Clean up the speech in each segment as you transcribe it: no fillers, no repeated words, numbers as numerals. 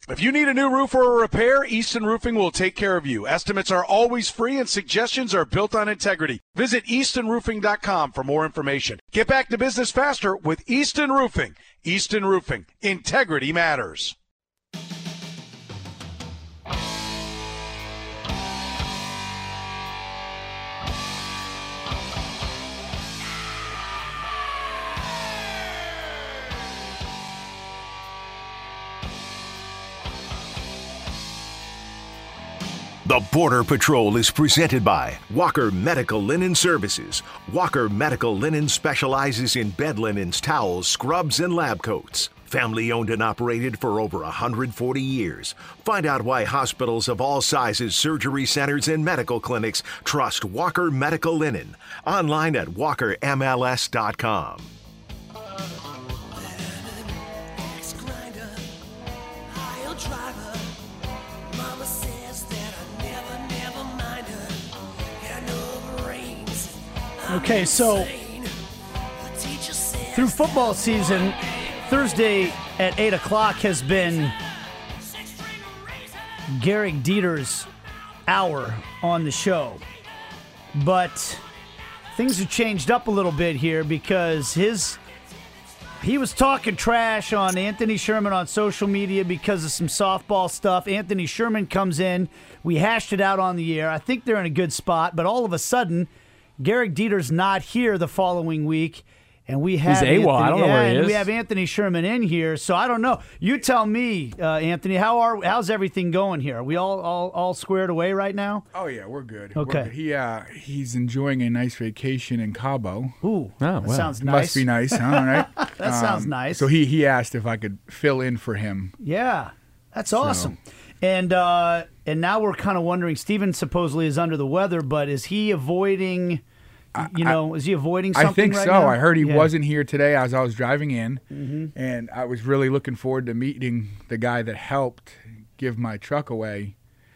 If you need a new roof or a repair, Easton Roofing will take care of you. Estimates are always free and suggestions are built on integrity. Visit eastonroofing.com for more information. Get back to business faster with Easton Roofing. Easton Roofing. Integrity matters. The Border Patrol is presented by Walker Medical Linen Services. Walker Medical Linen specializes in bed linens, towels, scrubs, and lab coats. Family owned and operated for over 140 years. Find out why hospitals of all sizes, surgery centers, and medical clinics trust Walker Medical Linen. Online at walkermls.com. Okay, so through football season, Thursday at 8 o'clock has been Garrick Dieter's hour on the show. But things have changed up a little bit here because he was talking trash on Anthony Sherman on social media because of some softball stuff. Anthony Sherman comes in. We hashed it out on the air. I think they're in a good spot, but all of a sudden, Garrick Dieter's not here the following week, and we have he's AWOL. I don't know where he is. We have Anthony Sherman in here, so I don't know. You tell me, Anthony, how's everything going here? Are we all squared away right now? Oh yeah, we're good. Okay. We're good. He's enjoying a nice vacation in Cabo. Ooh, that sounds nice. Must be nice, huh? Right? That sounds nice. So he asked if I could fill in for him. Yeah, that's awesome. And now we're kind of wondering. Steven supposedly is under the weather, but is he avoiding? Is he avoiding something? I think right so. now? I heard he wasn't here today as I was driving in, and I was really looking forward to meeting the guy that helped give my truck away,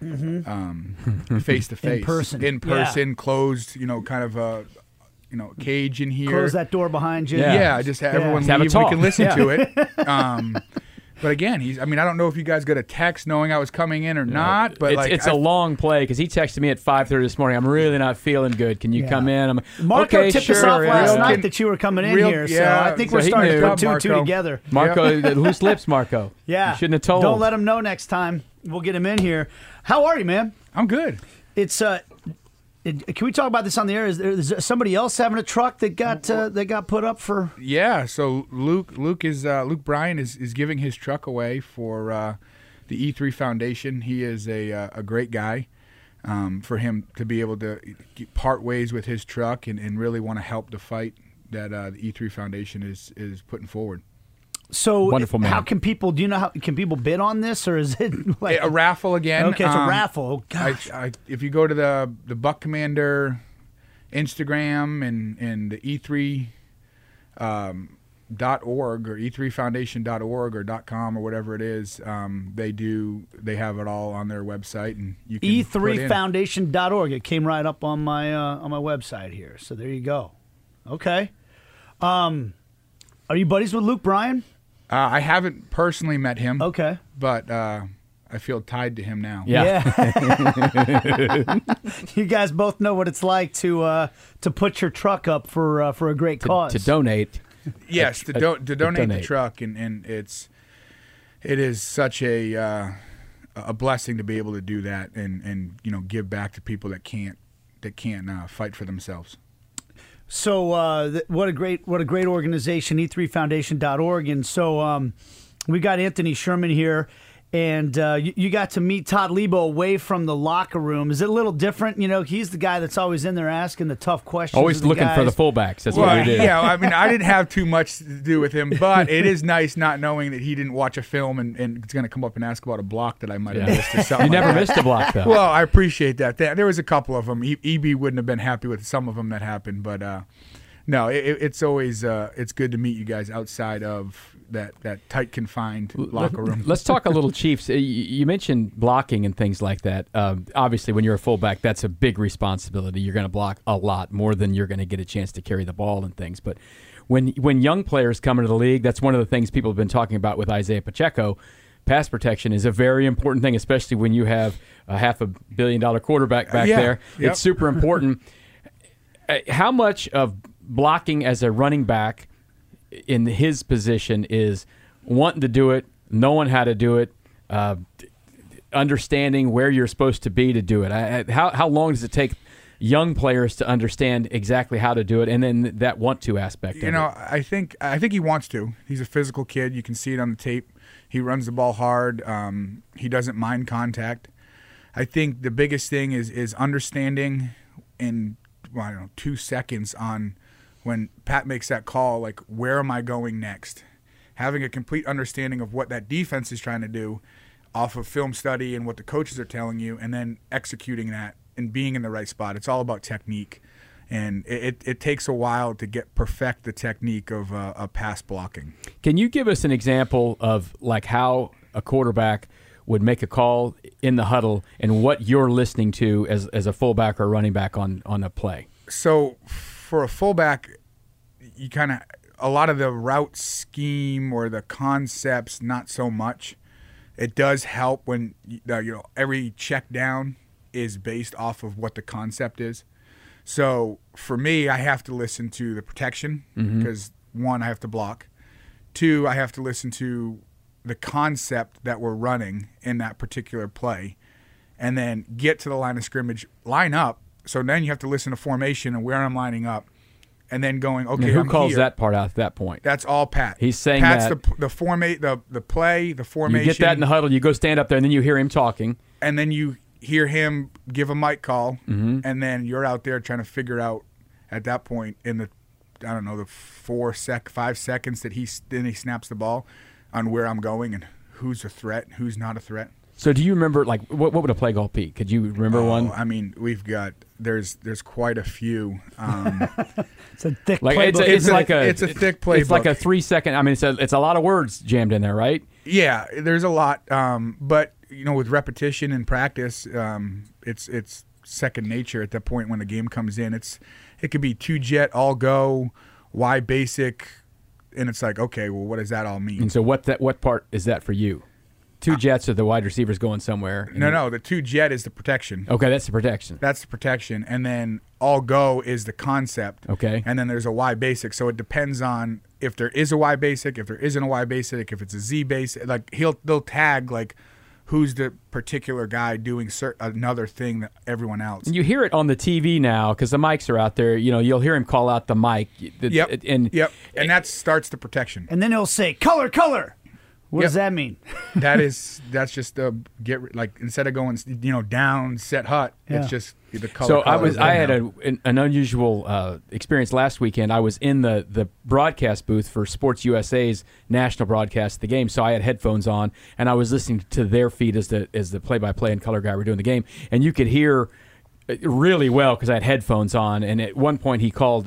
face to face, in person, closed. Kind of a cage in here. Close that door behind you. Yeah, just have everyone leave. We can listen to it. But again, I don't know if you guys got a text knowing I was coming in or not. But it's a long play because he texted me at 5:30 this morning. I'm really not feeling good. Can you come in? I'm Marco tipped us off last night that you were coming in here, so I think we're starting to put two and two together. Marco, loose lips, Marco. Yeah, you shouldn't have told. Don't let him know next time. We'll get him in here. How are you, man? I'm good. It's can we talk about this on the air? Is there somebody else having a truck that got put up for? Yeah, so Luke Bryan is giving his truck away for the E3 Foundation. He is a great guy. For him to be able to part ways with his truck and really want to help the fight that the E3 Foundation is putting forward. So wonderful, man. How can people? Do you know how can people bid on this, or is it like a raffle again? Okay, it's a raffle. Oh, gosh. If you go to the Buck Commander Instagram and the E3 .org or E3Foundation.org or .com or whatever it is, they have it all on their website, and you can E3Foundation.org. It came right up on my website here. So there you go. Okay. Are you buddies with Luke Bryan? I haven't personally met him. Okay. But I feel tied to him now. Yeah. You guys both know what it's like to put your truck up for a great cause. To donate. Yes, to donate the truck, and it is such a blessing to be able to do that and give back to people that can't fight for themselves. So what a great organization, E3Foundation.org. And so we got Anthony Sherman here, and you got to meet Todd Lebo away from the locker room. Is it a little different? He's the guy that's always in there asking the tough questions. Always looking for the fullbacks. That's what we did. Yeah, I didn't have too much to do with him, but it is nice not knowing that he didn't watch a film and it's going to come up and ask about a block that I might have missed or something. You never missed a block, though. Well, I appreciate that. There was a couple of them. EB wouldn't have been happy with some of them that happened, but no, it's always it's good to meet you guys outside of that tight, confined locker room. Let's talk a little Chiefs. You mentioned blocking and things like that. Obviously, when you're a fullback, that's a big responsibility. You're going to block a lot more than you're going to get a chance to carry the ball and things. But when young players come into the league, that's one of the things people have been talking about with Isaiah Pacheco. pass protection is a very important thing, especially when you have a $500 million quarterback back there. Yep. It's super important. How much of blocking as a running back in his position is wanting to do it, knowing how to do it, understanding where you're supposed to be to do it? How long does it take young players to understand exactly how to do it, and then that want to aspect of it? I think he wants to. He's a physical kid. You can see it on the tape. He runs the ball hard. He doesn't mind contact. I think the biggest thing is understanding in 2 seconds on when Pat makes that call, like, where am I going next? Having a complete understanding of what that defense is trying to do off of film study and what the coaches are telling you, and then executing that and being in the right spot. It's all about technique, and it takes a while to perfect the technique of pass blocking. Can you give us an example of like how a quarterback would make a call in the huddle and what you're listening to as a fullback or running back on a play? So for a fullback, you kind of a lot of the route scheme or the concepts, not so much. It does help when every check down is based off of what the concept is. So for me, I have to listen to the protection because, one, I have to block. Two, I have to listen to the concept that we're running in that particular play, and then get to the line of scrimmage, line up. So then you have to listen to formation and where I'm lining up, and then going, okay, who calls that part out at that point? That's all Pat. He's saying Pat's that. the play, the formation. You get that in the huddle, you go stand up there, and then you hear him talking. And then you hear him give a mic call, and then you're out there trying to figure out at that point in the, the 5 seconds that he snaps the ball on where I'm going and who's a threat, who's not a threat. So do you remember, like, what would a play call be? Could you remember one? I mean, we've got there's quite a few. It's a thick playbook. It's a thick playbook. It's like a 3 second. I mean, it's a lot of words jammed in there, right? Yeah, there's a lot. But with repetition and practice, it's second nature at that point when the game comes in. It could be 2-jet, all go, Y basic, and it's like, okay, well, what does that all mean? And so what part is that for you? 2 jets are the wide receivers going somewhere. No, the 2-jet is the protection. Okay, that's the protection. That's the protection, and then all go is the concept. Okay, and then there's a Y basic. So it depends on if there is a Y basic, if there isn't a Y basic, if it's a Z basic. Like they'll tag like who's the particular guy doing another thing that everyone else. You hear it on the TV now because the mics are out there. You'll hear him call out the mic. And that starts the protection. And then he'll say color. What does that mean? That's just instead of going down set hut, it's just the color. So I had an unusual experience last weekend. I was in the broadcast booth for Sports USA's national broadcast of the game. So I had headphones on and I was listening to their feed as the play-by-play and color guy were doing the game, and you could hear really well because I had headphones on. And at one point he called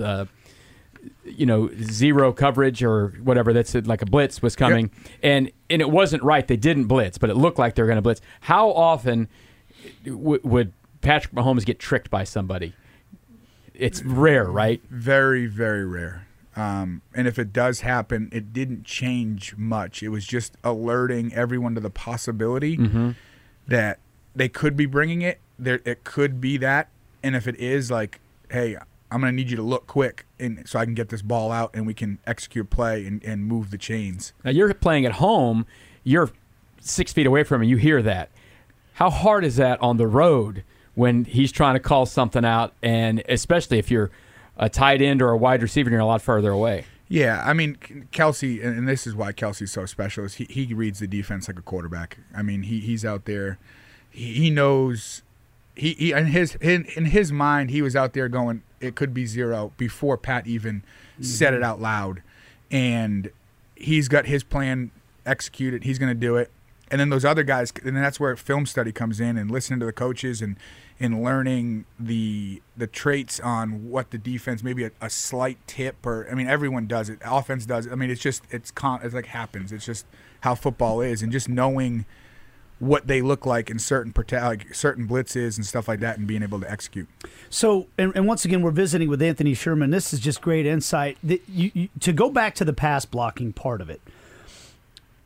zero coverage or whatever, that's like a blitz was coming, and it wasn't right. They didn't blitz, but it looked like they were going to blitz. How often would Patrick Mahomes get tricked by somebody? It's rare, right? Very, very rare. And if it does happen, it didn't change much. It was just alerting everyone to the possibility that they could be bringing it. It could be that, and if it is, like, hey, I'm going to need you to look quick so I can get this ball out and we can execute play and move the chains. Now, you're playing at home. You're 6 feet away from him. You hear that. How hard is that on the road when he's trying to call something out, and especially if you're a tight end or a wide receiver and you're a lot further away? Yeah, I mean, Kelsey, and this is why Kelsey's so special, is he reads the defense like a quarterback. I mean, he's out there. He knows. He in his mind, he was out there going, it could be zero before Pat even said it out loud, and he's got his plan executed. He's going to do it, and then those other guys, and then that's where film study comes in, and listening to the coaches and learning the traits on what the defense, maybe a slight tip, or I mean, everyone does it. Offense does it. I mean, it's like happens. It's just how football is, and just knowing what they look like in certain blitzes and stuff like that, and being able to execute. So, and once again, we're visiting with Anthony Sherman. This is just great insight. To go back to the pass blocking part of it,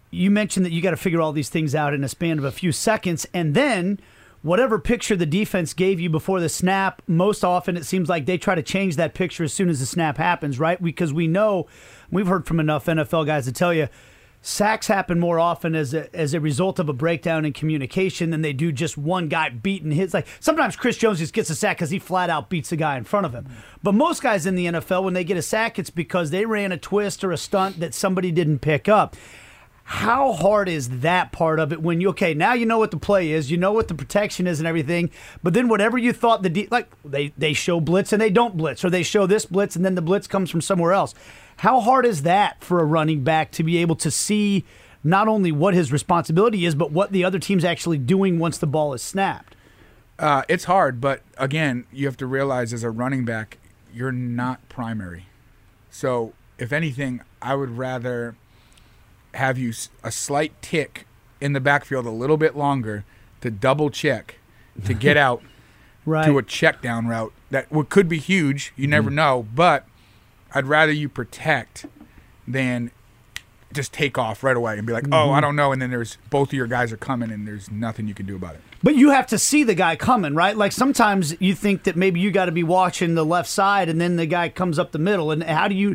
you mentioned that you got to figure all these things out in a span of a few seconds, and then whatever picture the defense gave you before the snap, most often it seems like they try to change that picture as soon as the snap happens, right? Because we know, we've heard from enough NFL guys to tell you, sacks happen more often as a result of a breakdown in communication than they do just one guy beating his. Like, sometimes Chris Jones just gets a sack because he flat out beats the guy in front of him. But most guys in the NFL, when they get a sack, it's because they ran a twist or a stunt that somebody didn't pick up. How hard is that part of it when now you know what the play is, you know what the protection is and everything, but then whatever you thought they show blitz and they don't blitz, or they show this blitz and then the blitz comes from somewhere else. How hard is that for a running back to be able to see not only what his responsibility is, but what the other team's actually doing once the ball is snapped? It's hard, but again, you have to realize as a running back, you're not primary. So if anything, I would rather have you a slight tick in the backfield a little bit longer to double check, to get out right. to a check down route that could be huge. You never know, but I'd rather you protect than just take off right away and be like, oh, I don't know. And then there's both of your guys are coming and there's nothing you can do about it. But you have to see the guy coming, right? Like sometimes you think that maybe you got to be watching the left side and then the guy comes up the middle. And how do you,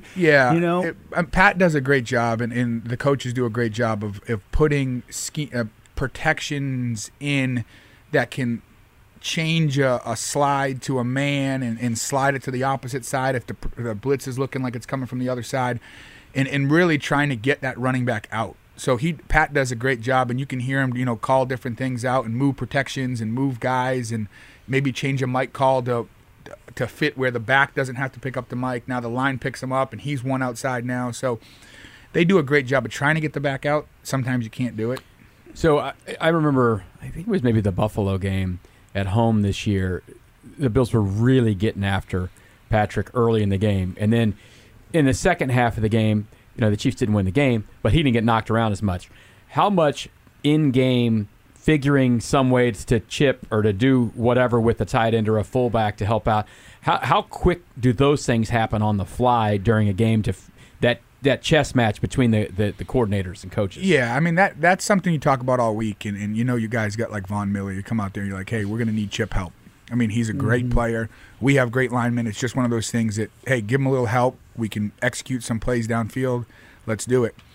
Pat does a great job and the coaches do a great job of putting protections in that can change a slide to a man and slide it to the opposite side if the blitz is looking like it's coming from the other side, and really trying to get that running back out. So Pat does a great job, and you can hear him, call different things out and move protections and move guys and maybe change a mic call to fit where the back doesn't have to pick up the mic. Now the line picks him up and he's one outside now. So they do a great job of trying to get the back out. Sometimes you can't do it. So I remember, I think it was maybe the Buffalo game at home this year. The Bills were really getting after Patrick early in the game. And then in the second half of the game, the Chiefs didn't win the game, but he didn't get knocked around as much. How much in-game figuring some ways to chip or to do whatever with the tight end or a fullback to help out, how quick do those things happen on the fly during a game to that chess match between the coordinators and coaches? Yeah, I mean, that's something you talk about all week, and you guys got like Von Miller. You come out there and you're like, hey, we're going to need Chip help. I mean, he's a great player. We have great linemen. It's just one of those things that, hey, give him a little help. We can execute some plays downfield. Let's do it.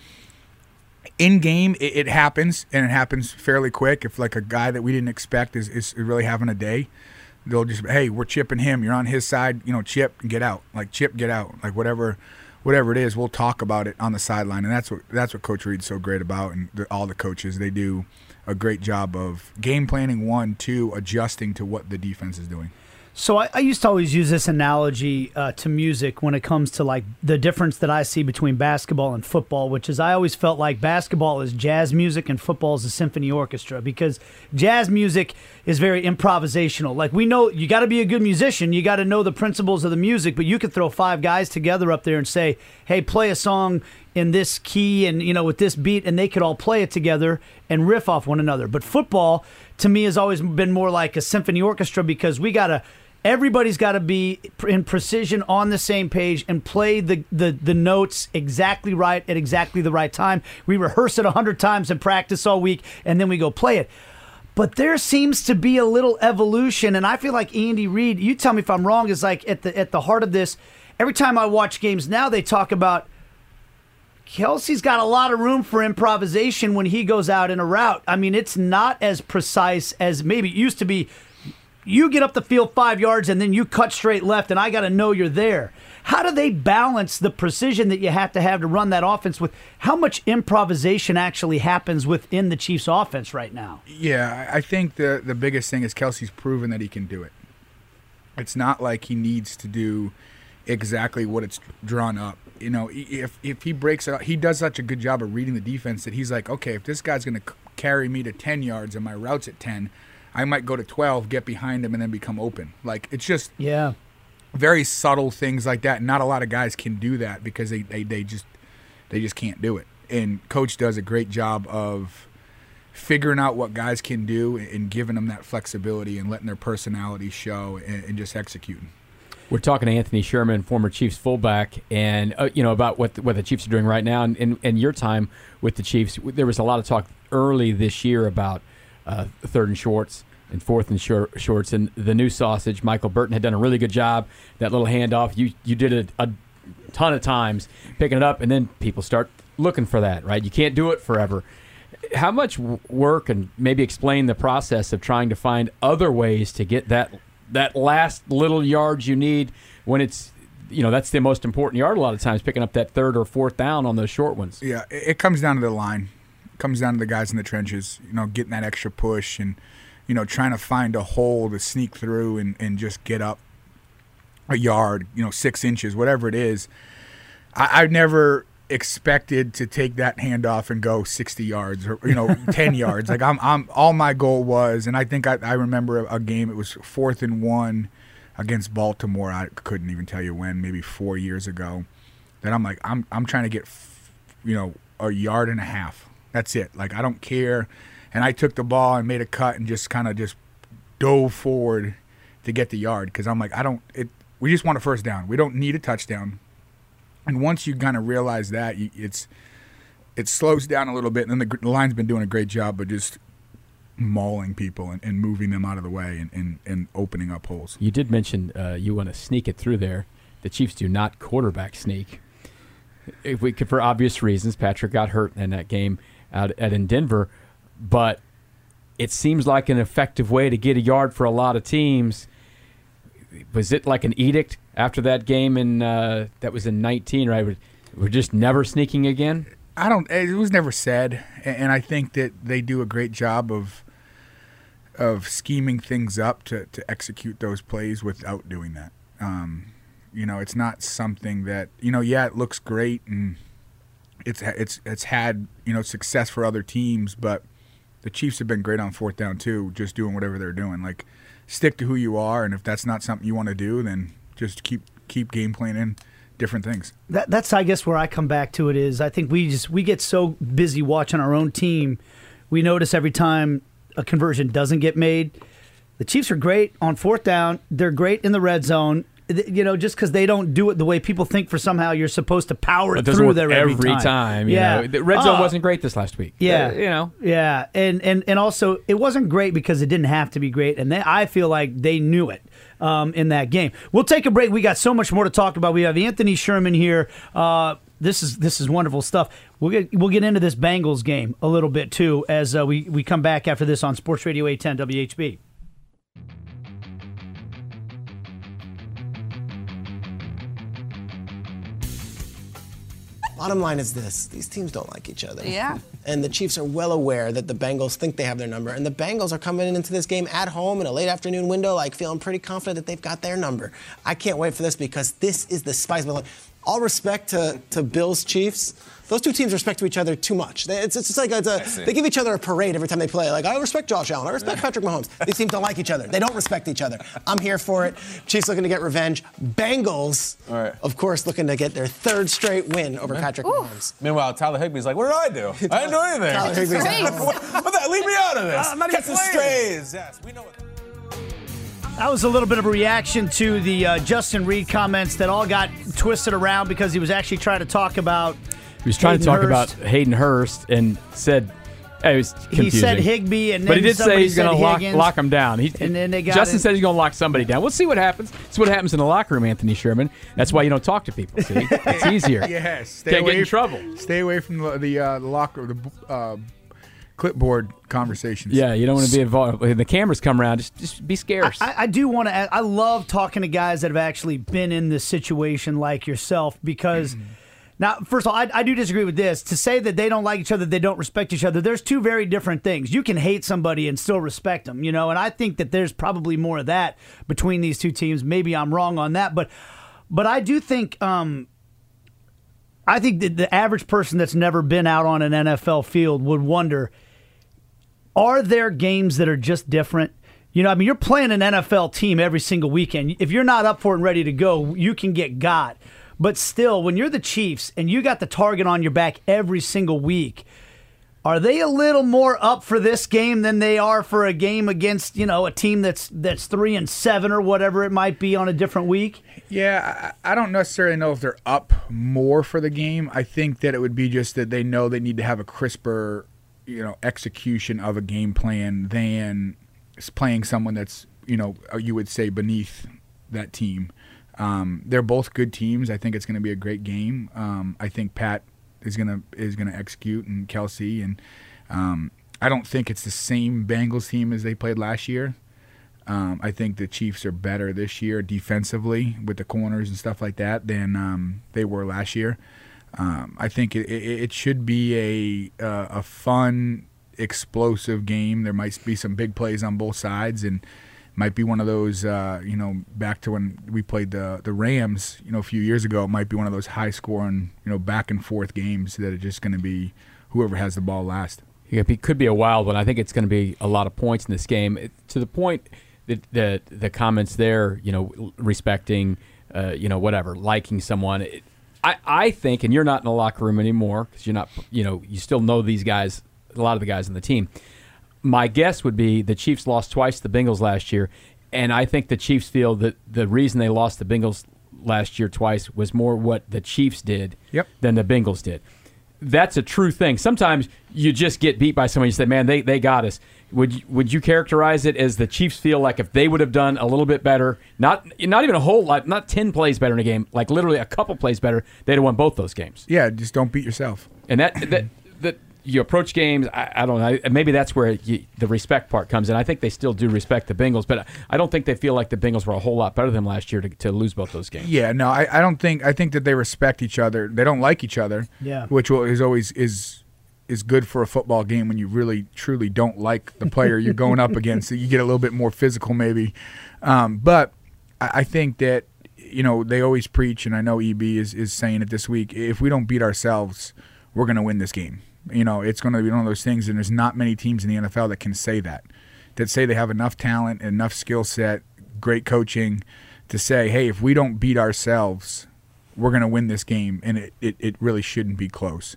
In game, it happens, and it happens fairly quick. If like a guy that we didn't expect is really having a day, they'll just, hey, we're chipping him. You're on his side. Chip, get out. Like Chip, get out. Like whatever it is, we'll talk about it on the sideline, and that's what Coach Reid's so great about, and all the coaches, they do a great job of game planning, 1, 2, adjusting to what the defense is doing. So I used to always use this analogy to music when it comes to like the difference that I see between basketball and football, which is I always felt like basketball is jazz music and football is a symphony orchestra, because jazz music is very improvisational. Like, we know you got to be a good musician, you got to know the principles of the music, but you could throw 5 guys together up there and say, hey, play a song in this key and with this beat, and they could all play it together and riff off one another. But football to me has always been more like a symphony orchestra, because everybody's got to be in precision on the same page and play the notes exactly right at exactly the right time. We rehearse it 100 times in practice all week, and then we go play it. But there seems to be a little evolution, and I feel like Andy Reid, you tell me if I'm wrong, is like at the heart of this. Every time I watch games now, they talk about Kelsey's got a lot of room for improvisation when he goes out in a route. I mean, it's not as precise as maybe it used to be. You get up the field 5 yards and then you cut straight left, and I got to know you're there. How do they balance the precision that you have to run that offense with how much improvisation actually happens within the Chiefs' offense right now? Yeah, I think the biggest thing is Kelsey's proven that he can do it. It's not like he needs to do exactly what it's drawn up. If he breaks it out, he does such a good job of reading the defense that he's like, okay, if this guy's going to carry me to 10 yards and my route's at 10, I might go to 12, get behind him, and then become open. Like, it's just very subtle things like that. Not a lot of guys can do that because they just can't do it. And Coach does a great job of figuring out what guys can do and giving them that flexibility and letting their personality show and just executing. We're talking to Anthony Sherman, former Chiefs fullback, and about what the Chiefs are doing right now. And your time with the Chiefs, there was a lot of talk early this year about third and shorts and fourth and shorts, and the new sausage. Michael Burton had done a really good job. That little handoff, you did it a ton of times, picking it up, and then people start looking for that, right? You can't do it forever. How much work, and maybe explain the process of trying to find other ways to get that last little yards you need when it's, that's the most important yard a lot of times, picking up that third or fourth down on those short ones. Yeah, it comes down to the line. It comes down to the guys in the trenches, getting that extra push and, trying to find a hole to sneak through and just get up a yard, 6 inches, whatever it is. I've never expected to take that handoff and go 60 yards or 10 yards. Like I'm all my goal was, and I think I remember a game. It was 4th and 1 against Baltimore. I couldn't even tell you when, maybe 4 years ago. That I'm like I'm trying to get a yard and a half. That's it. Like I don't care. And I took the ball and made a cut and just kind of just dove forward to get the yard because I'm like we just want a first down. We don't need a touchdown. And once you kind of realize that, it slows down a little bit. And then the line's been doing a great job of just mauling people and moving them out of the way and opening up holes. You did mention you want to sneak it through there. The Chiefs do not quarterback sneak. If we could, for obvious reasons, Patrick got hurt in that game out in Denver. But it seems like an effective way to get a yard for a lot of teams. Was it like an edict after that game that was in 19, right? We're just never sneaking again? It was never said, and I think that they do a great job of scheming things up to execute those plays without doing that. It's not something that, it looks great and it's had, success for other teams, but the Chiefs have been great on 4th down too, just doing whatever they're doing. Like, stick to who you are, and if that's not something you want to do, then just keep game planning different things. That's, I guess, where I come back to it is I think we get so busy watching our own team, we notice every time a conversion doesn't get made. The Chiefs are great on 4th down. They're great in the red zone. Just because they don't do it the way people think for somehow you're supposed to power it through there every time. Yeah. The red zone wasn't great this last week. Yeah. Yeah. And also, it wasn't great because it didn't have to be great. And I feel like they knew it in that game. We'll take a break. We got so much more to talk about. We have Anthony Sherman here. This is wonderful stuff. We'll get into this Bengals game a little bit, too, as we come back after this on Sports Radio 810 WHB. Bottom line is this. These teams don't like each other. Yeah. And the Chiefs are well aware that the Bengals think they have their number. And the Bengals are coming into this game at home in a late afternoon window, feeling pretty confident that they've got their number. I can't wait for this because this is the spice. All respect to Bills Chiefs. Those two teams respect each other too much. It's just like they give each other a parade every time they play. Like, I respect Josh Allen. I respect Patrick Mahomes. These teams don't like each other. They don't respect each other. I'm here for it. Chiefs looking to get revenge. Bengals, of course, looking to get their 3rd straight win over Patrick Mahomes. Meanwhile, Tyler Higbee's like, what did I do? I didn't do anything. Tyler Higbee's like, what the? Leave me out of this. I'm not even Catch the strays. Yes, we know it. That was a little bit of a reaction to the Justin Reed comments that all got twisted around because he was actually trying to talk about about Hayden Hurst and said it was confusing. He said Higbee, and then but he did say he's going to lock him down. And then they got Justin said he's going to lock somebody down. We'll see what happens. It's what happens in the locker room, Anthony Sherman. That's why you don't talk to people. See, it's easier. Yes, can't get in trouble. Stay away from the locker, the clipboard conversations. Yeah, you don't want to be involved. When the cameras come around, just be scarce. I do want to. I love talking to guys that have actually been in this situation like yourself because. Now, first of all, I do disagree with this. To say that they don't like each other, they don't respect each other, there's two very different things. You can hate somebody and still respect them, and I think that there's probably more of that between these two teams. Maybe I'm wrong on that, but I do think that the average person that's never been out on an NFL field would wonder, are there games that are just different? You're playing an NFL team every single weekend. If you're not up for it and ready to go, you can get got. But still, when you're the Chiefs and you got the target on your back every single week, Are they a little more up for this game than they are for a game against, a team that's 3-7 or whatever it might be on a different week? Yeah, I don't necessarily know if they're up more for the game. I think that it would be just that they know they need to have a crisper, execution of a game plan than playing someone that's, you would say beneath that team. They're both good teams. I think it's going to be a great game. I think Pat is gonna execute, and Kelsey, and I don't think it's the same Bengals team as they played last year. I think the Chiefs are better this year defensively with the corners and stuff like that than they were last year. I think it should be a fun, explosive game. There might be some big plays on both sides, and might be one of those, back to when we played the Rams, a few years ago. It might be one of those high-scoring, back and forth games that are just going to be whoever has the ball last. It could be a wild one. I think it's going to be a lot of points in this game. To the point that the comments there, respecting, whatever, liking someone. I think, and you're not in the locker room anymore because you're not, you still know these guys, a lot of the guys on the team. My guess would be the Chiefs lost twice to the Bengals last year, and I think the Chiefs feel that the reason they lost the Bengals last year twice was more what the Chiefs did than the Bengals did. That's a true thing. Sometimes you just get beat by somebody. You say, man, they got us. Would you characterize it as the Chiefs feel like if they would have done a little bit better, not even a whole lot, not 10 plays better in a game, like literally a couple plays better, they'd have won both those games? Yeah, just don't beat yourself. And that you approach games, I don't know, maybe that's where the respect part comes in. I think they still do respect the Bengals, but I don't think they feel like the Bengals were a whole lot better than them last year to lose both those games. Yeah, no, I don't think. I think that they respect each other. They don't like each other, which is always is good for a football game when you really, truly don't like the player you're going up against. So you get a little bit more physical maybe. But I think that, they always preach, and I know EB is saying it this week, if we don't beat ourselves, we're going to win this game. It's going to be one of those things, and there's not many teams in the NFL that can say that say they have enough talent, enough skill set, great coaching to say, hey, if we don't beat ourselves, we're going to win this game, and it really shouldn't be close.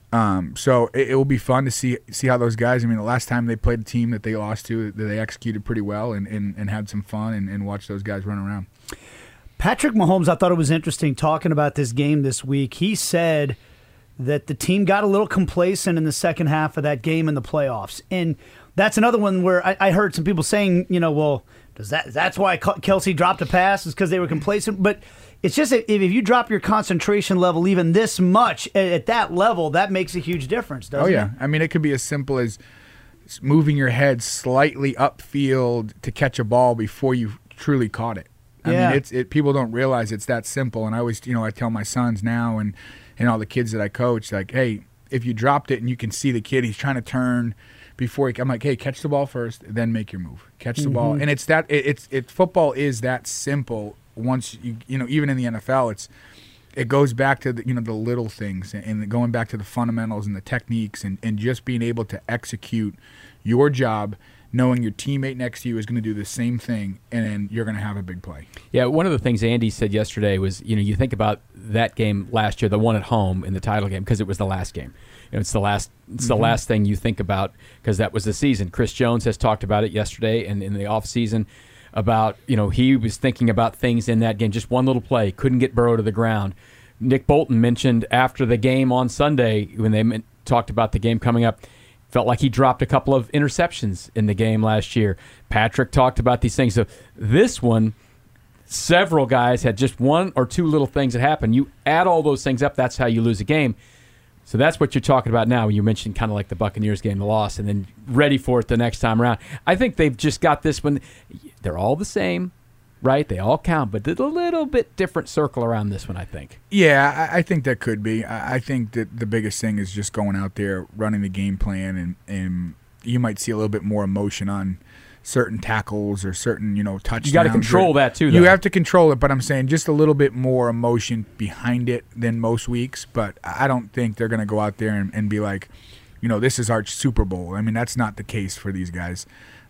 So it will be fun to see how those guys, the last time they played a team that they lost to, that they executed pretty well and had some fun and watched those guys run around. Patrick Mahomes, I thought it was interesting talking about this game this week. He said that the team got a little complacent in the second half of that game in the playoffs. And that's another one where I heard some people saying, well, that's why Kelsey dropped a pass is because they were complacent. But it's just if you drop your concentration level even this much at that level, that makes a huge difference, doesn't it? Oh, yeah. It could be as simple as moving your head slightly upfield to catch a ball before you truly caught it. People don't realize it's that simple. And I always, I tell my sons now and all the kids that I coach, like, hey, if you dropped it and you can see the kid, he's trying to turn before I'm like, hey, catch the ball first, then make your move. Catch the ball. And it's that football is that simple. Once even in the NFL, it goes back to the little things and going back to the fundamentals and the techniques and just being able to execute your job, knowing your teammate next to you is going to do the same thing, and then you're going to have a big play. Yeah, one of the things Andy said yesterday was, you think about that game last year, the one at home in the title game, because it was the last game. It's the last thing you think about because that was the season. Chris Jones has talked about it yesterday and in the offseason about, he was thinking about things in that game. Just one little play, couldn't get Burrow to the ground. Nick Bolton mentioned after the game on Sunday when they talked about the game coming up, felt like he dropped a couple of interceptions in the game last year. Patrick talked about these things. So this one, several guys had just one or two little things that happened. You add all those things up, that's how you lose a game. So that's what you're talking about now. You mentioned kind of like the Buccaneers game, the loss, and then ready for it the next time around. I think they've just got this one. They're all the same, right? They all count, but there's a little bit different circle around this one, I think. Yeah, I think that could be. I think that the biggest thing is just going out there, running the game plan, and you might see a little bit more emotion on certain tackles or certain, touchdowns. You got to control that too, though. You have to control it, but I'm saying just a little bit more emotion behind it than most weeks. But I don't think they're going to go out there and be like, this is our Super Bowl. That's not the case for these guys.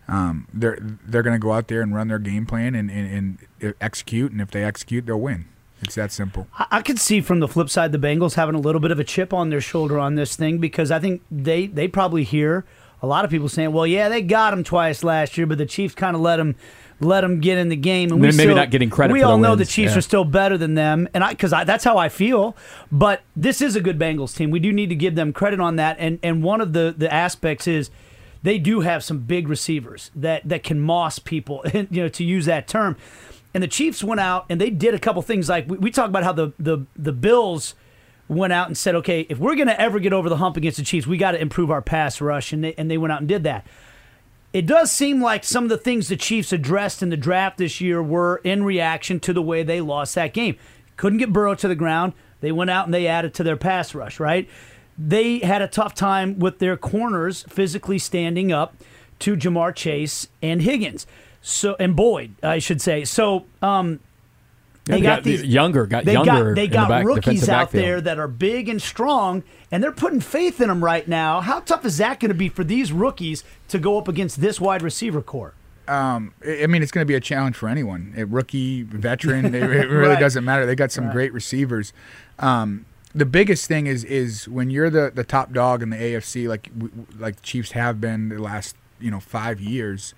They're going to go out there and run their game plan and execute, and if they execute, they'll win. It's that simple. I could see from the flip side the Bengals having a little bit of a chip on their shoulder on this thing, because I think they probably hear a lot of people saying, well, yeah, they got him twice last year, but the Chiefs kind of let them get in the game. And maybe not getting credit we for the all know wins. the Chiefs are still better than them, and because that's how I feel. But this is a good Bengals team. We do need to give them credit on that. And one of the aspects is they do have some big receivers that can moss people, to use that term. And the Chiefs went out and they did a couple things. Like we talk about how the Bills went out and said, okay, if we're going to ever get over the hump against the Chiefs, we got to improve our pass rush, and they went out and did that. It does seem like some of the things the Chiefs addressed in the draft this year were in reaction to the way they lost that game. Couldn't get Burrow to the ground. They went out and they added to their pass rush, right? They had a tough time with their corners physically standing up to Jamar Chase and Higgins. And Boyd, I should say. So they got these younger. They got rookies out there that are big and strong, and they're putting faith in them right now. How tough is that going to be for these rookies to go up against this wide receiver core? I mean, it's going to be a challenge for anyone. A rookie, veteran, it really doesn't matter. They got some great receivers. The biggest thing is when you're the top dog in the AFC, like Chiefs have been the last 5 years.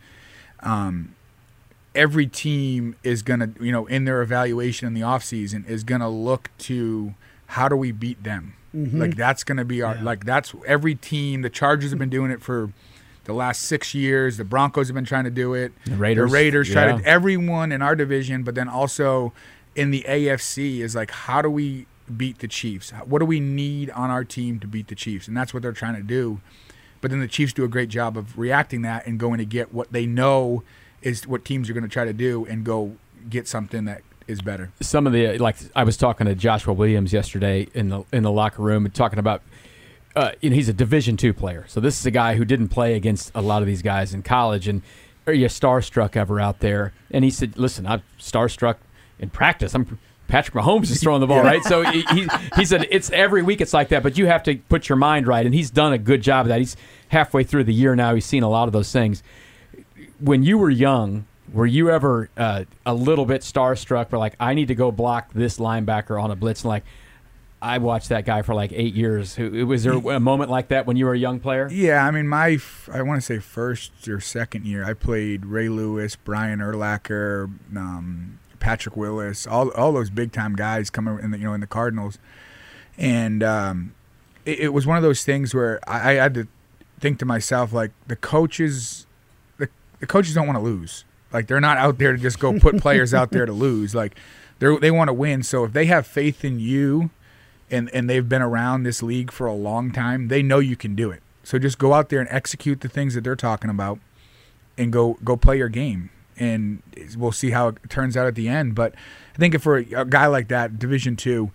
Every team is going to, in their evaluation in the offseason, is going to look to how do we beat them. Mm-hmm. Like that's going to be that's every team. The Chargers have been doing it for the last 6 years. The Broncos have been trying to do it. The Raiders try to. Everyone in our division, but then also in the AFC is like, how do we beat the Chiefs? What do we need on our team to beat the Chiefs? And that's what they're trying to do. But then the Chiefs do a great job of reacting that and going to get what they know is what teams are going to try to do and go get something that is better. Some of the I was talking to Joshua Williams yesterday in the locker room and talking about he's a Division II player. So this is a guy who didn't play against a lot of these guys in college. And are you starstruck ever out there? And he said, listen, I'm starstruck in practice. Patrick Mahomes is throwing the ball, right? So he said it's every week it's like that, but you have to put your mind right, and he's done a good job of that. He's halfway through the year now. He's seen a lot of those things. When you were young, were you ever a little bit starstruck, where I need to go block this linebacker on a blitz, and I watched that guy for 8 years. Was there a moment like that when you were a young player? Yeah, I mean, I want to say first or second year, I played Ray Lewis, Brian Urlacher, Patrick Willis, all those big time guys coming in the Cardinals, and it was one of those things where I had to think to myself, the coaches don't want to lose. They're not out there to just go put players out there to lose. They want to win. So if they have faith in you, and they've been around this league for a long time, they know you can do it. So just go out there and execute the things that they're talking about, and go play your game. And we'll see how it turns out at the end. But I think if for a guy like that, Division II,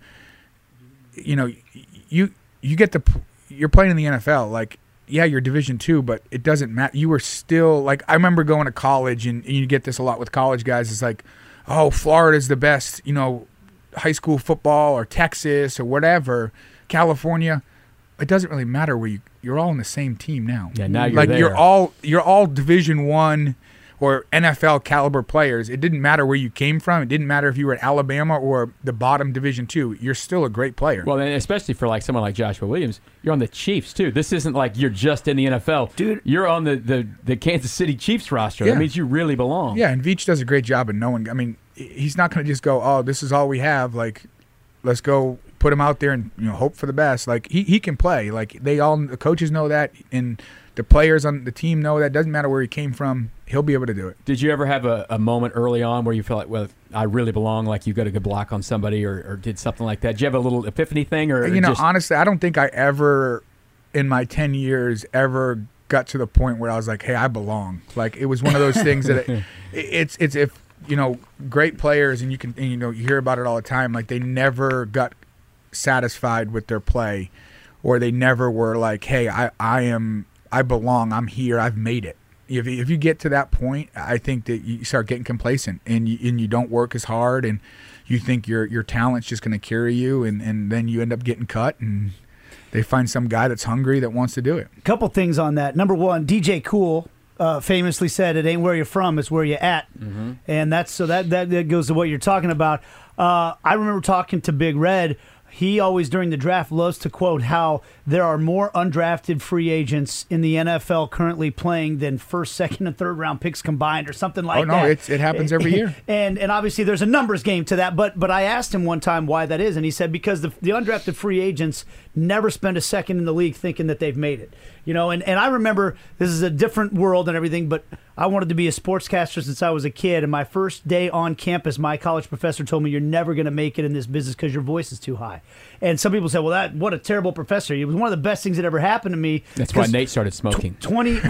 you get you're playing in the NFL. Yeah, you're Division II, but it doesn't matter. You were still I remember going to college, and you get this a lot with college guys. It's oh, Florida's the best, high school football, or Texas or whatever, California. It doesn't really matter where you're all in the same team now. Yeah, now you're there. You're all Division I or NFL caliber players. It didn't matter where you came from. It didn't matter if you were at Alabama or the bottom Division II. You're still a great player. Well, and especially for someone like Joshua Williams, you're on the Chiefs too. This isn't you're just in the NFL. Dude, you're on the Kansas City Chiefs roster. Yeah. That means you really belong. Yeah, and Veach does a great job of knowing. I mean, he's not going to just go, oh, this is all we have. Let's go put him out there and hope for the best. He can play. The coaches know that, and the players on the team know that. Doesn't matter where he came from. He'll be able to do it. Did you ever have a moment early on where you felt well, I really belong, you got a good block on somebody, or did something like that? Did you have a little epiphany thing? Or honestly, I don't think I ever, in my 10 years, ever got to the point where I was like, hey, I belong. It was one of those things that it's if, great players, and you hear about it all the time, they never got satisfied with their play, or they never were hey, I belong, I'm here, I've made it. If you get to that point, I think that you start getting complacent, and you don't work as hard, and you think your talent's just going to carry you, and then you end up getting cut, and they find some guy that's hungry that wants to do it. A couple things on that. Number one, DJ Cool famously said, "It ain't where you're from, it's where you're at," and that goes to what you're talking about. I remember talking to Big Red. He always, during the draft, loves to quote how there are more undrafted free agents in the NFL currently playing than first, second, and third round picks combined, or something like that. Oh, no, it happens every year. And obviously there's a numbers game to that. But I asked him one time why that is, and he said because the undrafted free agents never spend a second in the league thinking that they've made it. And I remember this is a different world and everything, but I wanted to be a sportscaster since I was a kid. And my first day on campus, my college professor told me, "You're never going to make it in this business because your voice is too high." And some people say, "Well, what a terrible professor." It was one of the best things that ever happened to me. That's why Nate started smoking.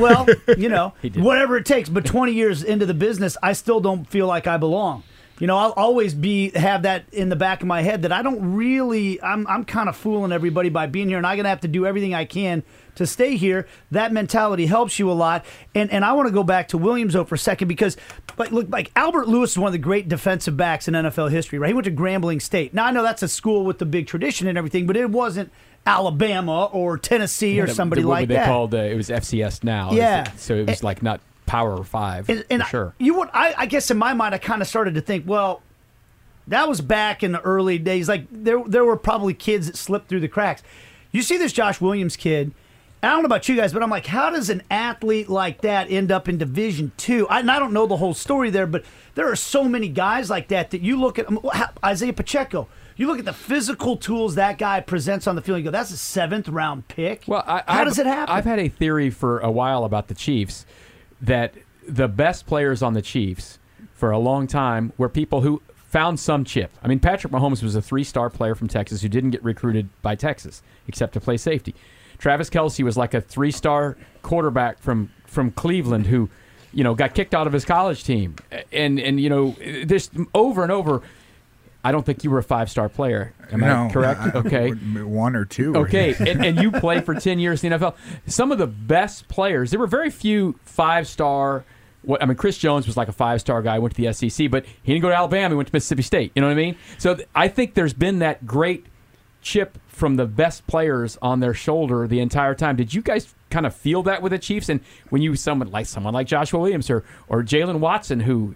He did. Whatever it takes. But 20 years into the business, I still don't feel like I belong. I'll always have that in the back of my head that I don't really. I'm kind of fooling everybody by being here, and I'm going to have to do everything I can to stay here. That mentality helps you a lot. And I want to go back to Williams for a second because, like Albert Lewis is one of the great defensive backs in NFL history, right? He went to Grambling State. Now I know that's a school with the big tradition and everything, but it wasn't Alabama or Tennessee or somebody like that. They called it was FCS now. Yeah. So it was like not Power 5 and for sure. I guess in my mind I kind of started to think, well, that was back in the early days. Like there were probably kids that slipped through the cracks. You see this Josh Williams kid. I don't know about you guys, but I'm like, how does an athlete like that end up in Division II? And I don't know the whole story there, but there are so many guys like that you look at. Isaiah Pacheco. You look at the physical tools that guy presents on the field, and you go, that's a 7th round pick. Well, how does it happen? I've had a theory for a while about the Chiefs that the best players on the Chiefs for a long time were people who found some chip. I mean, Patrick Mahomes was a 3-star player from Texas who didn't get recruited by Texas except to play safety. Travis Kelce was like a 3-star quarterback from Cleveland who, got kicked out of his college team. And this over and over. I don't think you were a 5-star player. Am I correct? Okay. 1 or 2. Okay, and you played for 10 years in the NFL. Some of the best players, there were very few 5-star. Chris Jones was like a 5-star guy, went to the SEC, but he didn't go to Alabama, he went to Mississippi State. You know what I mean? So I think there's been that great chip from the best players on their shoulder the entire time. Did you guys kind of feel that with the Chiefs? And when you someone like Joshua Williams or Jalen Watson, who,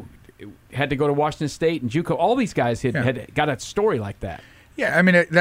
had to go to Washington State and JUCO, all these guys had got a story like that. Yeah,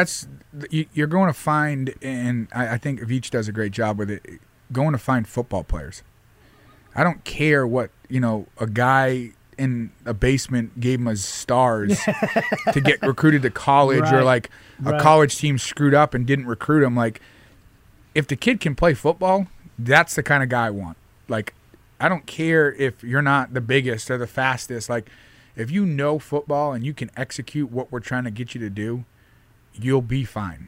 you're going to find, and I think Veach does a great job with it, going to find football players. I don't care what, a guy in a basement gave him as stars to get recruited to college, or like a college team screwed up and didn't recruit him. Like, if the kid can play football, that's the kind of guy I want. Like, I don't care if you're not the biggest or the fastest. Like, if you know football and you can execute what we're trying to get you to do, you'll be fine.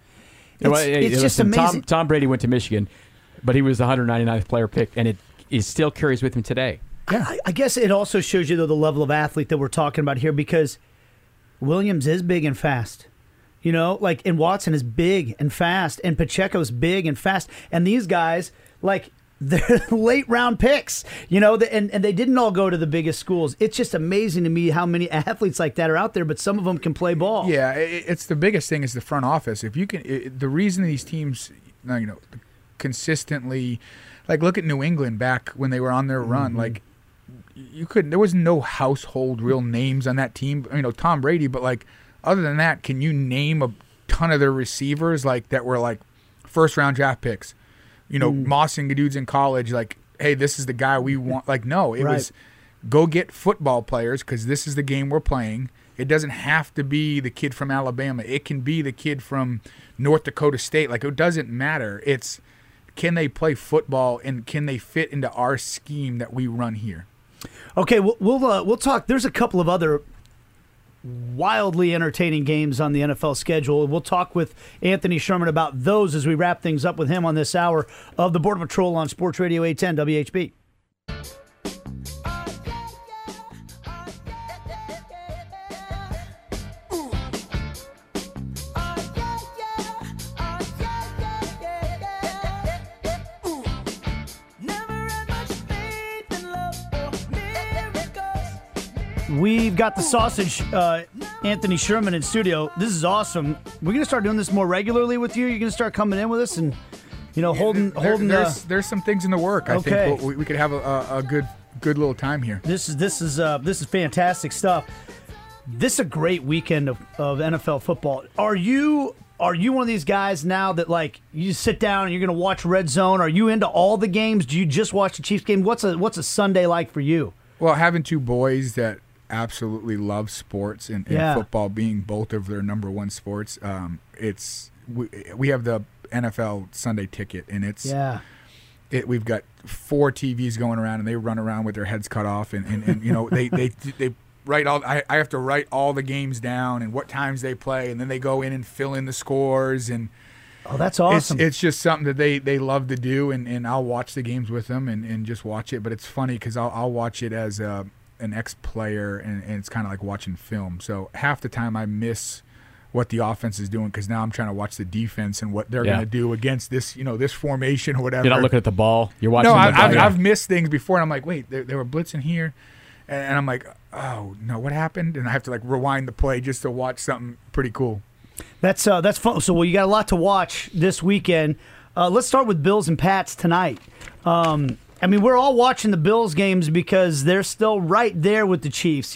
It's just amazing. Tom Brady went to Michigan, but he was the 199th player picked, and it still carries with him today. Yeah. I guess it also shows you, though, the level of athlete that we're talking about here, because Williams is big and fast. And Watson is big and fast, and Pacheco's big and fast. And these guys, they're late round picks, and they didn't all go to the biggest schools. It's just amazing to me how many athletes like that are out there, but some of them can play ball. Yeah, it's the biggest thing is the front office. If you can, the reason these teams, consistently, look at New England back when they were on their run, there was no household real names on that team. Tom Brady, but other than that, can you name a ton of their receivers that were first round draft picks? Mossing dudes in college, hey, this is the guy we want. No, it was go get football players because this is the game we're playing. It doesn't have to be the kid from Alabama. It can be the kid from North Dakota State. It doesn't matter. It's, can they play football and can they fit into our scheme that we run here? Okay, we'll talk. There's a couple of other wildly entertaining games on the NFL schedule. We'll talk with Anthony Sherman about those as we wrap things up with him on this hour of the Border Patrol on Sports Radio 810 WHB. We've got the sausage, Anthony Sherman in studio. This is awesome. We're going to start doing this more regularly with you. You're going to start coming in with us and holding there's some things in the work. I Okay. think we could have a good little time here. This is fantastic stuff. This is a great weekend of NFL football. Are you one of these guys now that like you sit down and you're going to watch Red Zone? Are you into all the games? Do you just watch the Chiefs game? What's a Sunday like for you? Well, having two boys that absolutely love sports and football being both of their number one sports, we have the NFL Sunday ticket, and we've got 4 TVs going around, and they run around with their heads cut off, and they write all. I have to write all the games down and what times they play, and then they go in and fill in the scores. And oh, that's awesome! It's just something that they love to do, and I'll watch the games with them and just watch it. But it's funny because I'll watch it as an ex-player, and it's kind of like watching film. So half the time I miss what the offense is doing because now I'm trying to watch the defense and what they're going to do against this, this formation or whatever. You're not looking at the ball. You're watching. No, the ball. I've missed things before, and I'm like, wait, they were blitzing here, and I'm like, oh no, what happened? And I have to like rewind the play just to watch something pretty cool. That's fun. So you got a lot to watch this weekend. Let's start with Bills and Pats tonight. We're all watching the Bills games because they're still right there with the Chiefs.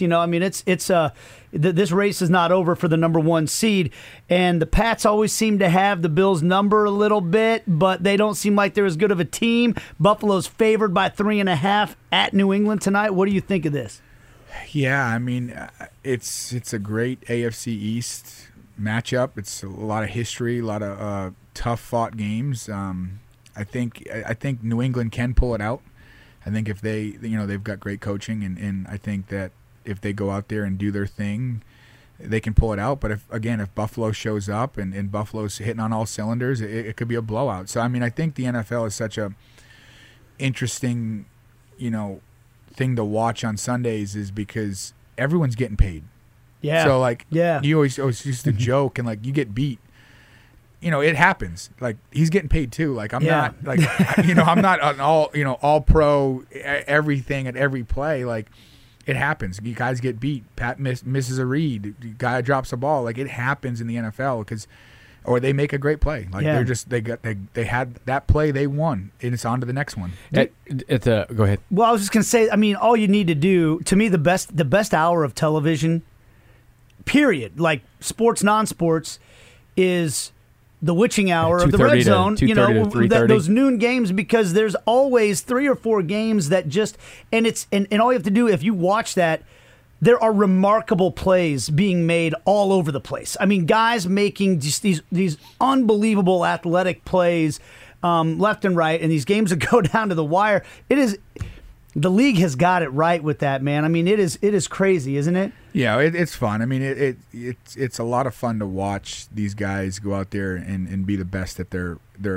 This race is not over for the number 1 seed, and the Pats always seem to have the Bills' number a little bit, but they don't seem like they're as good of a team. Buffalo's favored by 3.5 at New England tonight. What do you think of this? Yeah, it's a great AFC East matchup. It's a lot of history, a lot of tough fought games. I think New England can pull it out. I think if they've got great coaching, and I think that if they go out there and do their thing, they can pull it out. But if Buffalo shows up and Buffalo's hitting on all cylinders, it could be a blowout. So I think the NFL is such a interesting, thing to watch on Sundays is because everyone's getting paid. Yeah. So you always used to joke and like you get beat. It happens. Like he's getting paid too. Like I'm not like I'm not an all pro everything at every play. Like it happens. You guys get beat. Pat misses a read. The guy drops a ball. Like it happens in the NFL or they make a great play. Like they had that play, they won, and it's on to the next one. Go ahead. Well, I was just gonna say. All you need to do, to me, the best hour of television, period, like sports, non-sports, is the witching hour of the Red Zone, those noon games, because there's always 3 or 4 games that just and all you have to do if you watch that, there are remarkable plays being made all over the place. Guys making just these unbelievable athletic plays left and right, and these games that go down to the wire. The league has got it right with that, man. it is crazy, isn't it? Yeah, it's fun. It's a lot of fun to watch these guys go out there and be the best at their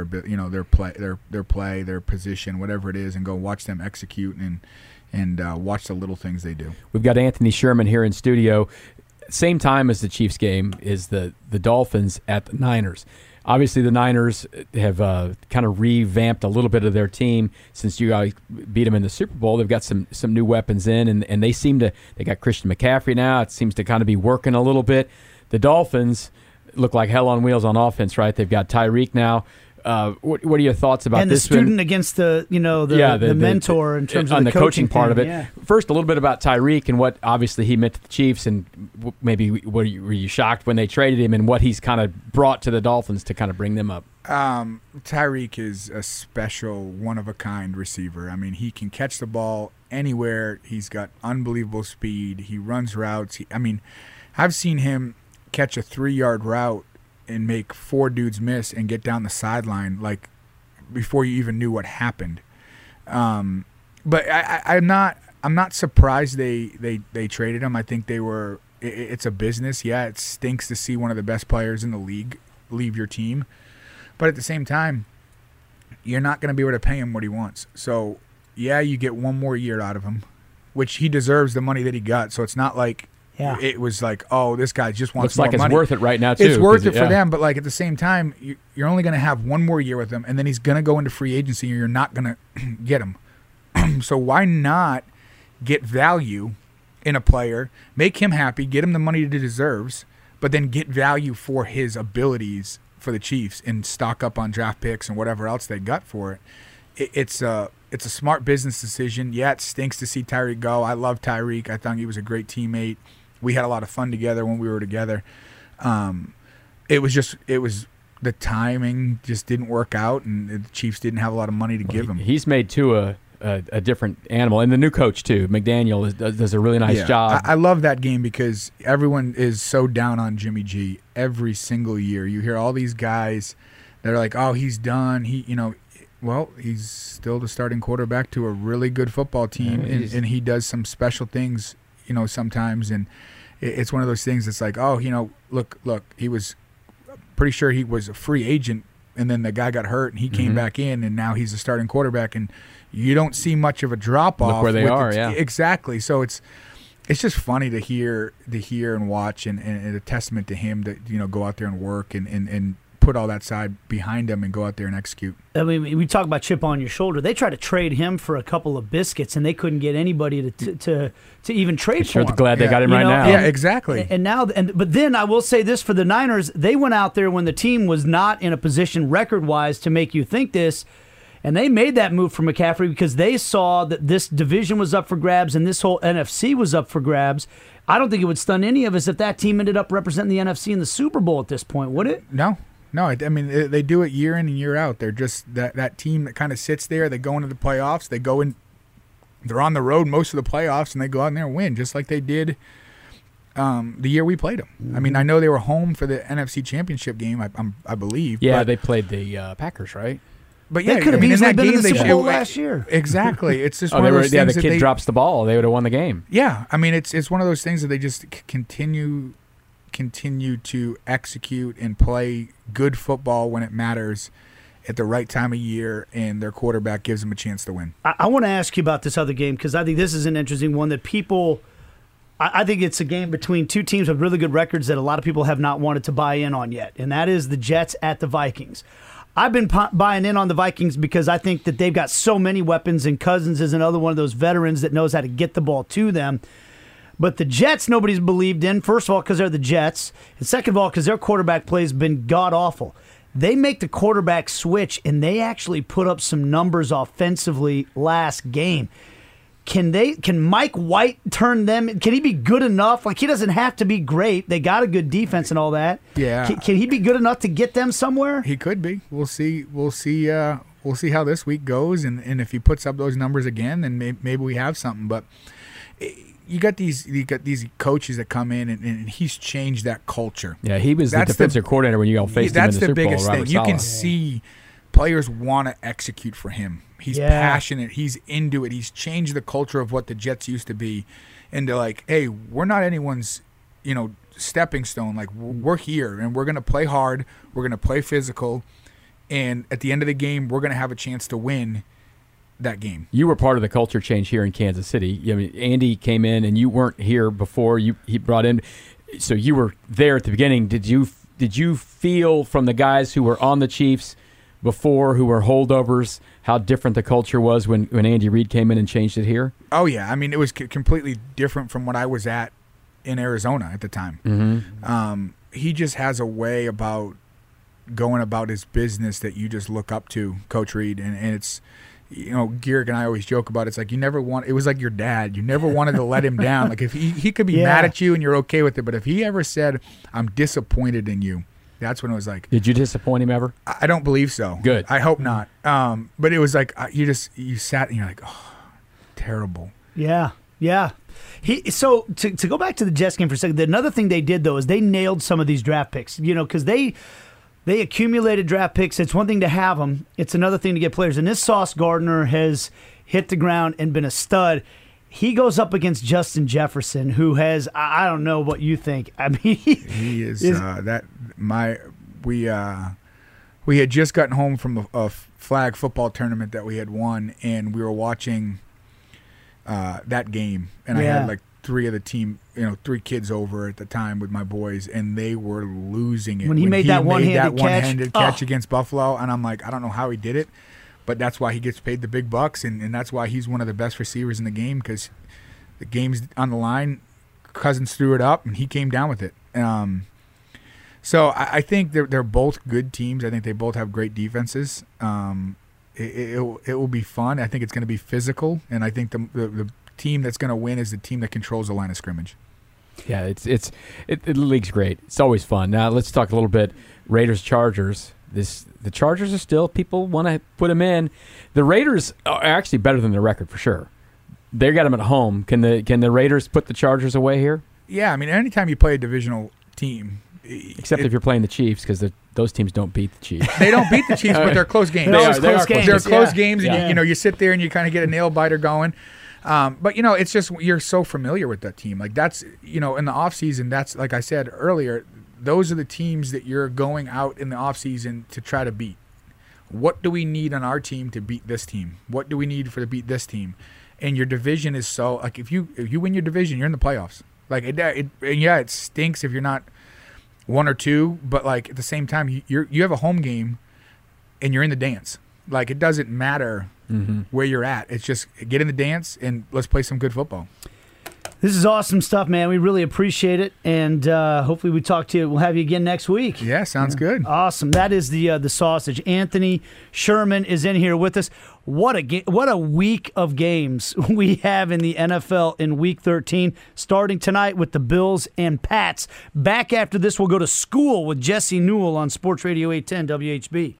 play, their position, whatever it is, and go watch them execute and watch the little things they do. We've got Anthony Sherman here in studio. Same time as the Chiefs game is the Dolphins at the Niners. Obviously, the Niners have kind of revamped a little bit of their team since you guys beat them in the Super Bowl. They've got some new weapons in, and they got Christian McCaffrey now. It seems to kind of be working a little bit. The Dolphins look like hell on wheels on offense, right? They've got Tyreek now. What are your thoughts about this? And the student against the mentor in terms of the coaching part of it. Yeah. First, a little bit about Tyreek and what obviously he meant to the Chiefs, and maybe were you shocked when they traded him and what he's kind of brought to the Dolphins to kind of bring them up? Tyreek is a special, one-of-a-kind receiver. He can catch the ball anywhere. He's got unbelievable speed. He runs routes. I've seen him catch a 3-yard route and make 4 dudes miss and get down the sideline like before you even knew what happened. But I'm not surprised they traded him. I think it's a business. Yeah, it stinks to see one of the best players in the league leave your team. But at the same time, you're not going to be able to pay him what he wants. So, yeah, you get 1 more year out of him, which he deserves the money that he got. So it's not like it was like, oh, this guy just wants more money. Looks like it's worth it right now, too. It's worth it for them, but like at the same time, you're only going to have 1 more year with him, and then he's going to go into free agency, and you're not going to get him. So why not get value in a player, make him happy, get him the money that he deserves, but then get value for his abilities for the Chiefs and stock up on draft picks and whatever else they got for it. It's a smart business decision. Yeah, it stinks to see Tyreek go. I love Tyreek. I thought he was a great teammate. We had a lot of fun together when we were together. It was the timing just didn't work out, and the Chiefs didn't have a lot of money to give him. He's made Tua a different animal, and the new coach too, McDaniel, does a really nice job. I love that game because everyone is so down on Jimmy G every single year. You hear all these guys that are like, "Oh, he's done." Well, he's still the starting quarterback to a really good football team, and he does some special things, sometimes. And it's one of those things that's like, oh, look, he was pretty sure he was a free agent, and then the guy got hurt, and he came back in, and now he's a starting quarterback, and you don't see much of a drop-off. Look where they are, yeah. Exactly. So it's just funny to hear and watch, and a testament to him to, go out there and work and put all that side behind him and go out there and execute. I mean, we talk about chip on your shoulder. They tried to trade him for a couple of biscuits, and they couldn't get anybody to even trade for him. Glad they got him right now. Yeah, exactly. But then I will say this for the Niners: they went out there when the team was not in a position record-wise to make you think this, and they made that move for McCaffrey because they saw that this division was up for grabs and this whole NFC was up for grabs. I don't think it would stun any of us if that team ended up representing the NFC in the Super Bowl at this point, would it? No, I mean, they do it year in and year out. They're just that team that kind of sits there. They go into the playoffs. They go in. They're on the road most of the playoffs, and they go out in there and win, just like they did the year we played them. I mean, I know they were home for the NFC Championship game, I believe. Yeah, they played the Packers, right? But yeah, they could have easily been in the Super Bowl last year. Exactly. It's just one of those things the kid drops the ball. They would have won the game. Yeah, I mean, it's one of those things that they just continue to execute and play good football when it matters at the right time of year, and their quarterback gives them a chance to win. I want to ask you about this other game because I think this is an interesting one that people – I think it's a game between two teams with really good records that a lot of people have not wanted to buy in on yet, and that is the Jets at the Vikings. I've been buying in on the Vikings because I think that they've got so many weapons, and Cousins is another one of those veterans that knows how to get the ball to them. But the Jets, nobody's believed in, first of all, because they're the Jets, and second of all, because their quarterback play has been god-awful. They make the quarterback switch, and they actually put up some numbers offensively last game. Can Mike White turn them? Can he be good enough? Like, he doesn't have to be great. They got a good defense and all that. Yeah. Can he be good enough to get them somewhere? He could be. We'll see. We'll see how this week goes, and if he puts up those numbers again, then maybe we have something. But you got these coaches that come in, and he's changed that culture. Yeah, he was the defensive coordinator when you all faced him in the Super Bowl. That's the biggest thing. You can see players want to execute for him. He's passionate. He's into it. He's changed the culture of what the Jets used to be into like, hey, we're not anyone's, stepping stone. Like, we're here, and we're going to play hard. We're going to play physical. And at the end of the game, we're going to have a chance to win that game. You were part of the culture change here in Kansas City. I mean, Andy came in, and you weren't here before. He brought in, so you were there at the beginning. Did you feel from the guys who were on the Chiefs before, who were holdovers, how different the culture was when Andy Reid came in and changed it here? Oh yeah, I mean, it was completely different from what I was at in Arizona at the time. Mm-hmm. He just has a way about going about his business that you just look up to, Coach Reid, and it's. Gearick and I always joke about it. It's like it was like your dad. You never wanted to let him down. Like, if he could be mad at you and you're okay with it, but if he ever said, I'm disappointed in you, that's when it was like. Did you disappoint him ever? I don't believe so. Good. I hope not. But it was like you sat and you're like, oh, terrible. Yeah. So to go back to the Jets game for a second, another thing they did, though, is they nailed some of these draft picks, because they accumulated draft picks. It's one thing to have them. It's another thing to get players. And this Sauce Gardner has hit the ground and been a stud. He goes up against Justin Jefferson, who has, I don't know what you think. I mean, he is we had just gotten home from a flag football tournament that we had won, and we were watching that game. And I had like three of the team, 3 kids over at the time with my boys, and they were losing it. When he made that one-handed catch against Buffalo, and I'm like, I don't know how he did it, but that's why he gets paid the big bucks, and that's why he's one of the best receivers in the game, because the game's on the line. Cousins threw it up, and he came down with it. So I think they're both good teams. I think they both have great defenses. It will be fun. I think it's going to be physical, and I think the team that's going to win is the team that controls the line of scrimmage. Yeah, the league's great. It's always fun. Now let's talk a little bit Raiders-Chargers. The Chargers are still, people want to put them in. The Raiders are actually better than their record for sure. They got them at home. Can the Raiders put the Chargers away here? Yeah, I mean, anytime you play a divisional team, except if you're playing the Chiefs, because those teams don't beat the Chiefs. They don't beat the Chiefs, but they're close games. They're close games, and you sit there and you kind of get a nail biter going. But it's just you're so familiar with that team. Like that's in the offseason, that's like I said earlier, those are the teams that you're going out in the offseason to try to beat. What do we need on our team to beat this team? What do we need to beat this team? And your division is so like if you win your division, you're in the playoffs. Like it stinks if you're not 1 or 2, but like at the same time you have a home game and you're in the dance. Like it doesn't matter where you're at. It's just get in the dance and let's play some good football. This is awesome stuff, man. We really appreciate it, and hopefully we talk to you. We'll have you again next week. Yeah, sounds good. Awesome. That is the sausage. Anthony Sherman is in here with us. What a week of games we have in the NFL in Week 13, starting tonight with the Bills and Pats. Back after this, we'll go to school with Jesse Newell on Sports Radio 810 WHB.